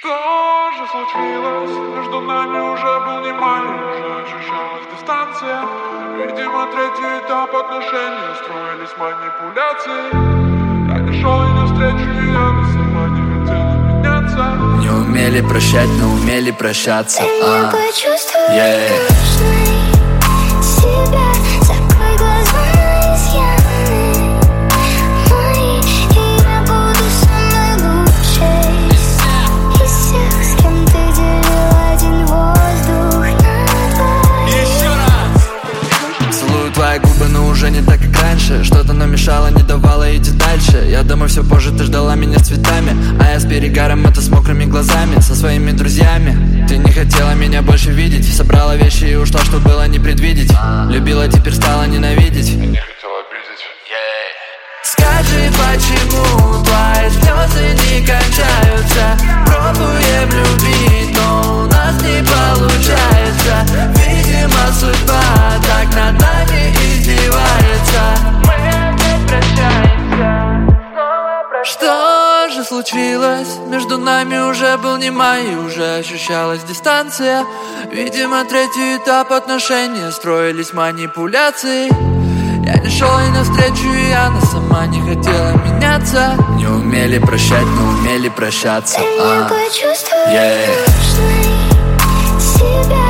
Что же случилось? Между нами уже был не май, уже ощущалась дистанция. Видимо, третий этап отношений, строились манипуляции. Я не шел ей навстречу, и она сама не хотела меняться. Не умели прощать, но умели прощаться. Я почувствую себя. Закрой глаза на изъяны мои, и я буду самой лучшей из всех, с кем ты делил один воздух на двоих. Еще раз! Целую твои губы, но уже не так, как раньше. Что-то нам мешало, не давало идти дальше. Я думаю, все позже ты ждала меня с цветами, а я с перегаром, это с мокрыми глазами, со своими друзьями. Ты не хотела меня больше видеть, собрала вещи и ушла, что было не предвидеть. Любила, теперь стала ненавидеть. Я не хотел обидеть. Скажи, почему твои слезы не кончаются? Пробуем любить, но у нас не получается. Видимо, судьба так над нами издевается. Мы опять прощаемся, снова прощаемся. Что же случилось? Между нами уже был не май, уже ощущалась дистанция. Видимо, третий этап отношений, строились манипуляции. Я не шел ей навстречу, и она сама не хотела меняться. Не умели прощать, но умели прощаться. Я почувствую Yeah. себя.